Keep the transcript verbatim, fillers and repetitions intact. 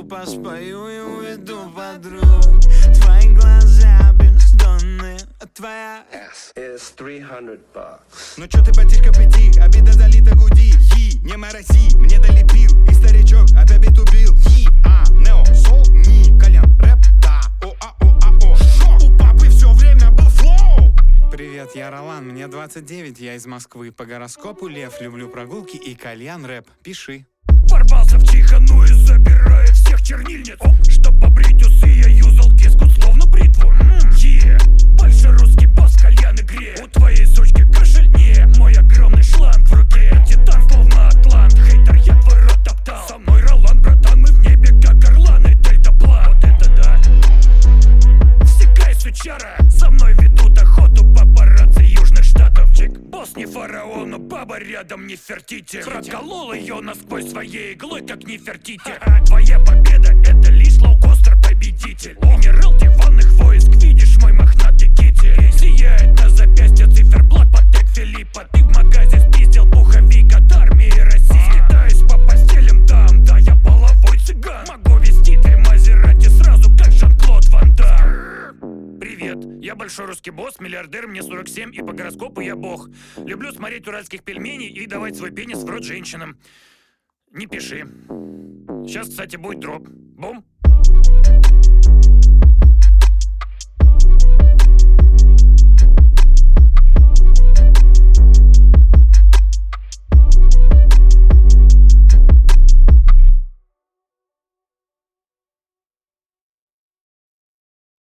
глупо спою и уведу подруг. Твои глаза бездонные, а твоя Ass is three hundred bucks. Ну чё ты, батишка, приди, обида залита, гуди. Yi, не морози, мне долепил. И старичок опять убил. Yi, а, нео, сол, ни, Колян, рэп, да. О, а, о, а, о, шо? У папы все время был флоу. Привет, я Ролан, мне двадцать девять, я из Москвы. По гороскопу лев, люблю прогулки и кальян рэп. Пиши. Ворвался в чихану и забирая всех чернильниц. Оп, чтоб побрить усы, я юзал киску словно бритву. Е, большой русский босс, кальян игре. У твоей сучки кашель, не, мой огромный шланг в руке. Титан словно атлант, хейтер, я твой рот топтал. Со мной Ролан, братан, мы в небе как орлан и дельтаплан. Вот это да. Всекай, сучара, со мной ведут охоту папарацци южных штатов. Чик, босс не фараон, но баба рядом не фертите. Проколол ее насквозь своей иглой, как не фертите. Твоя победа — это лишь лоукостер победитель. Генерал диванных войск, видишь мой мохнатый китель. Сияет на запястье циферблат Патек Филиппа. Ты в магазе спиздил пуховик от армии России. Скитаюсь по постелям дам, да я половой цыган. Могу вести три Мазерати сразу, как Жан-Клод Ван Дам. Привет, я большой русский босс, миллиардер, мне сорок семь, и по гороскопу я бог. Люблю смотреть уральских пельменей и давать свой пенис в рот женщинам. Не пиши. Сейчас, кстати, будет дроп. Бум.